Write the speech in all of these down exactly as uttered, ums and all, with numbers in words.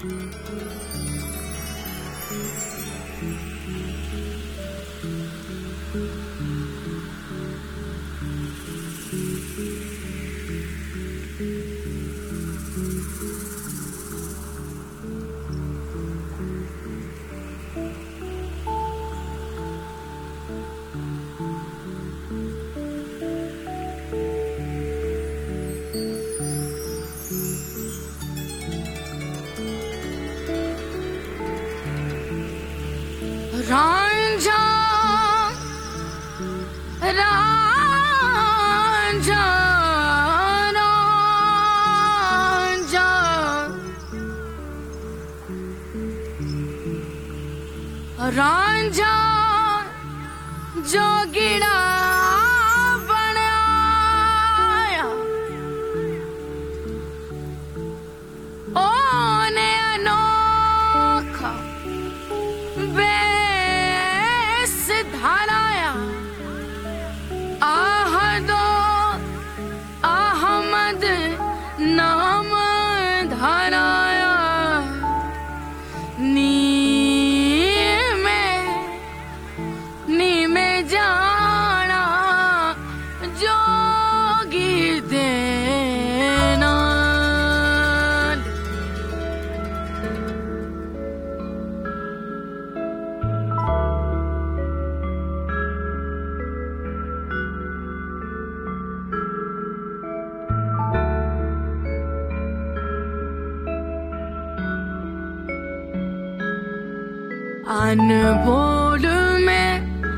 रांझा रांझा रांझा रांझा जोगिड़ा बनाया ओने अनोखा धाराया आहदो अहमद नाम धाराया नी में नी में जाना जोगी देना अनबोल में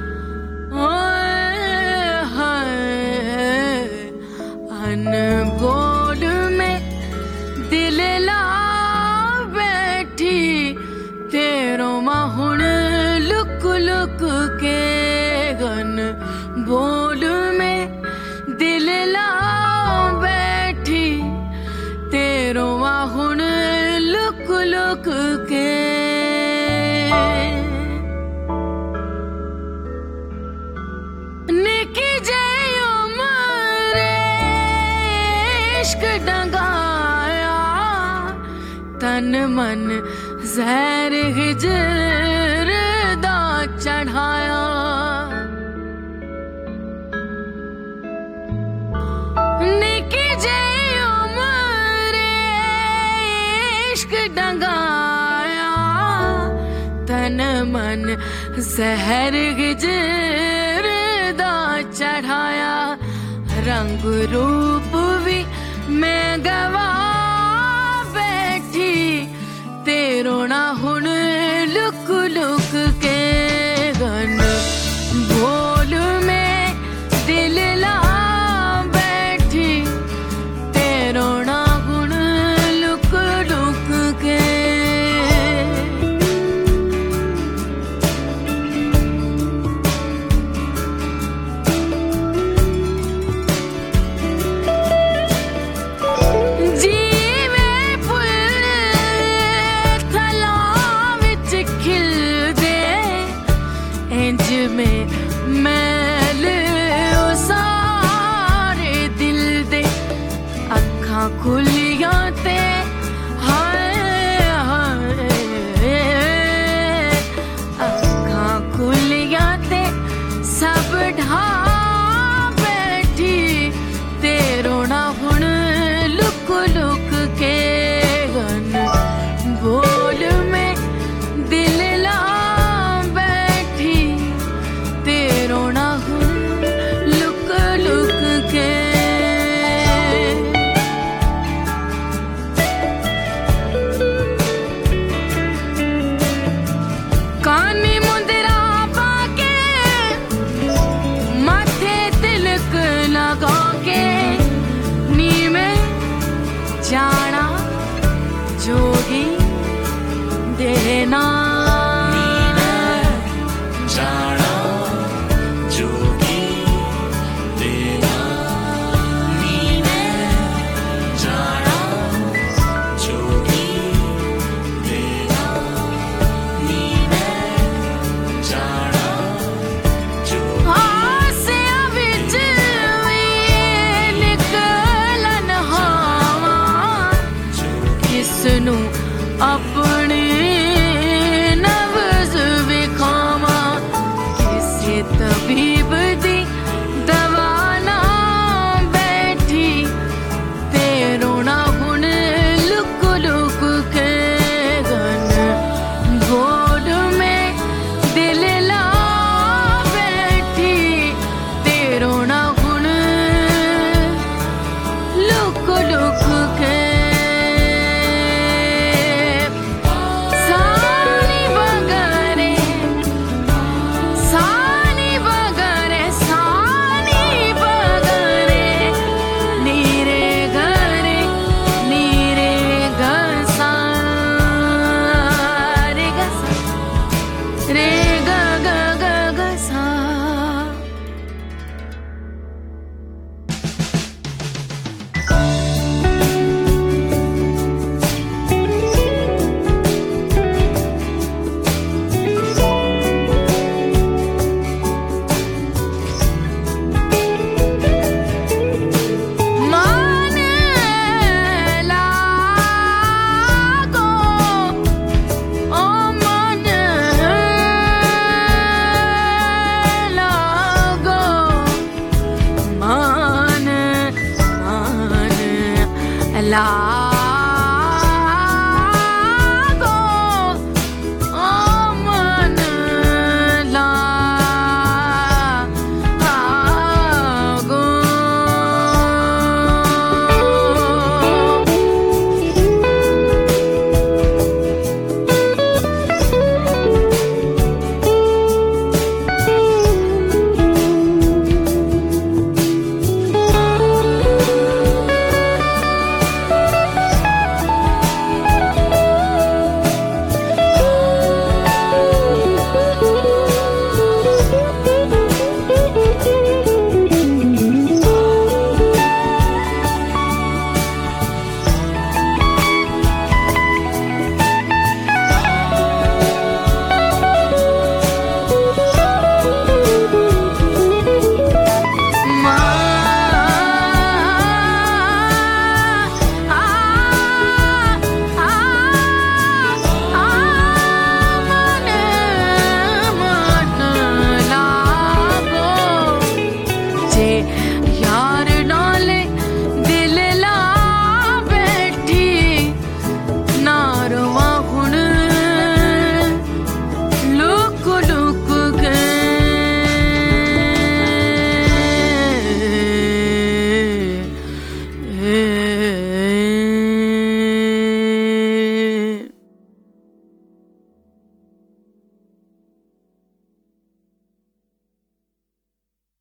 अनबोल में दिल ला बैठी तेरो माहुन लुक लुक के गन बोल में दिल ला बैठी तेरो माहुन लुक लुक के डंगाया तन मन जहर हिजर दा चढ़ाया निकी जे उम्र इश्क डंगाया तन मन जहर हिजर दा चढ़ाया रंग रूप भी मैं गवा बैठी तेरो ना हुन लुक लुक के गन बोल में दिल ला बैठी तेरो ना हुन लुक लुक के जी दी दवा ना बैठी ते रोना हुण लुक लुक के गन गोद में दिल ला बैठी ते रोना हुण लुक लुक के सानी बगरे सानी बगरे सानी बगरे नीरे गरे नीरे गसा रे गसा रे ग ग ग गसा मन लागो ओ मन लागो मन मन ला